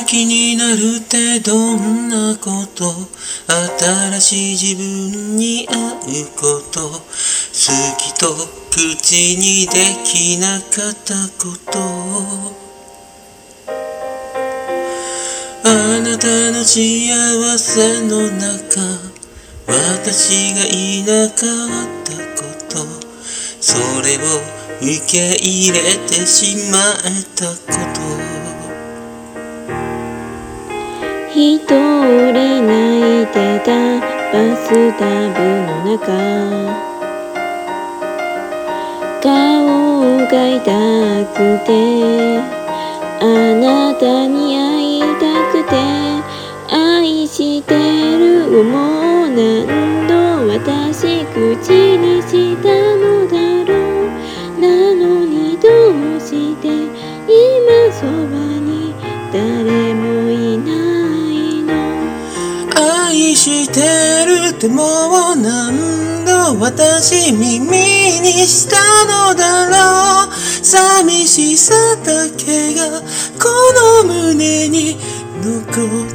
気になるってどんなこと？新しい自分に会うこと、好きと口にできなかったこと、あなたの幸せの中、私がいなかったこと、それを受け入れてしまったこと、 一人泣いてたバスタブの中、顔が痛くてあなたに会いたくて、愛してるをもう何度私口にしたのだろう。なのにどうして今そばに誰もいないの？ 愛してるってもう何度私耳にしたのだろう。寂しさだけがこの胸に残